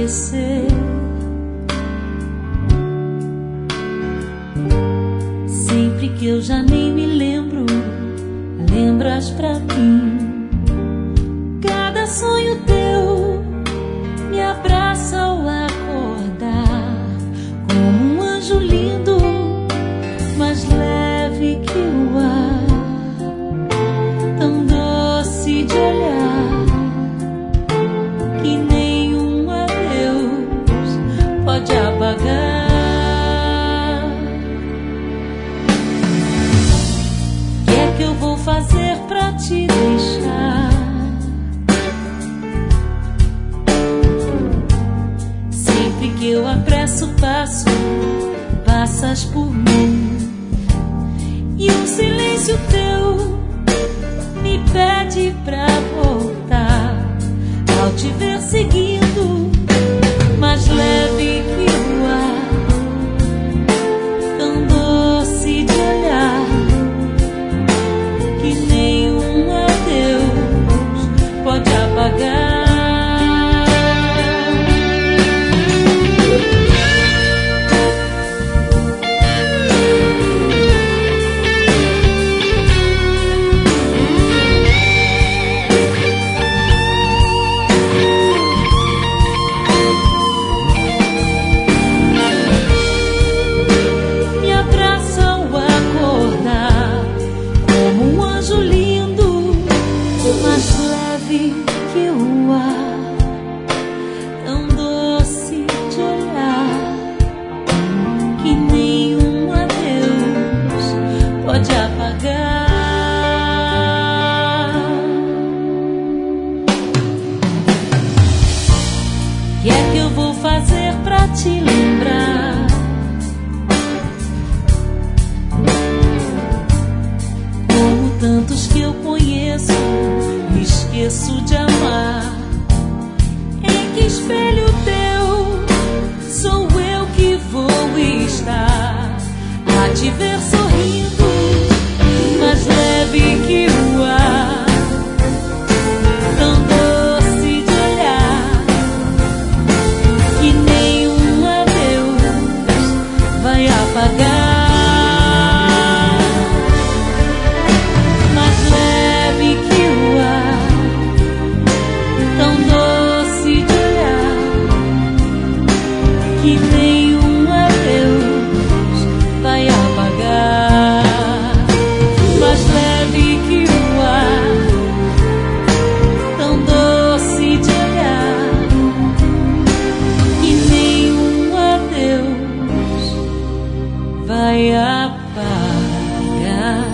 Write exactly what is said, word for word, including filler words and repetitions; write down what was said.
esquecer. Sempre que eu já nem me lembro, lembras pra mim. Cada sonho teu me abraça ao acordar, como um anjo lindo, mais leve que o ar, tão doce de olhar, que nenhum adeus pode apagar. O que é que eu vou fazer pra te deixar? Sempre que eu apresso o passo, passas por mim, e um silêncio teu me pede pra voltar. Ao te ver seguindo, mais leve que o ar, tão doce de olhar, que nenhum adeus pode apagar. Que o ar, tão doce de olhar, que nenhum adeus pode apagar. O que é que eu vou fazer pra te lembrar? Como tantos que eu conheço, me esqueço de amar. Em que espelho teu sou eu que vou estar a te ver sorrindo, mais leve que o ar, tão doce de olhar, que nenhum adeus vai apagar. Que nenhum adeus vai apagar, mais leve que o ar, tão doce de olhar, que nenhum adeus vai apagar.